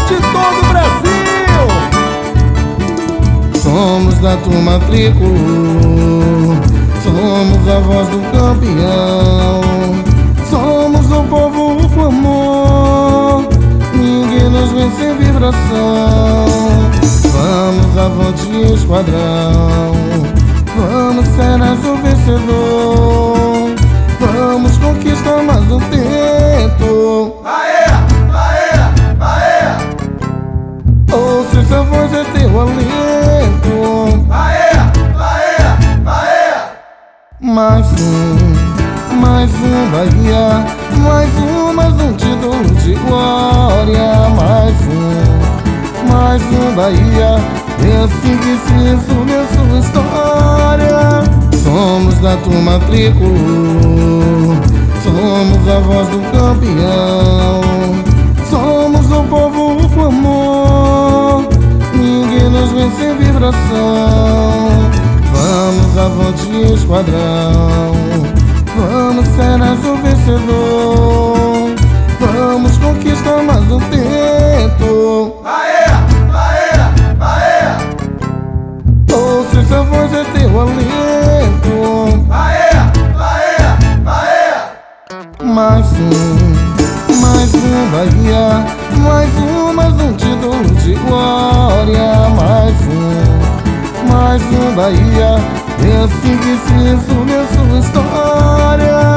de todo o Brasil. Somos da turma tricolor, somos a voz do campeão, somos o povo, o clamor, ninguém nos vence em vibração. Vamos avante, esquadrão, vamos ser azul vencedor, vamos conquistar mais um tento. Bahia, Bahia, Bahia. Ouça essa voz, é teu alento. Bahia, Bahia, Bahia. Mais um Bahia, mais um título de glória. Mais um Bahia, é assim que se resume a sua história. Somos da turma tricolor, somos a voz do campeão, somos o povo, o clamor, ninguém nos vence em vibração. Vamos avante, esquadrão, vamos ser azul vencedor, vamos conquistar mais um tento. Bahia, Bahia, Bahia. Ouça essa voz, é teu alento. Bahia, Bahia, Bahia. Mais um Bahia, mais um título de glória. Mais um Bahia, é assim que se resume a sua história.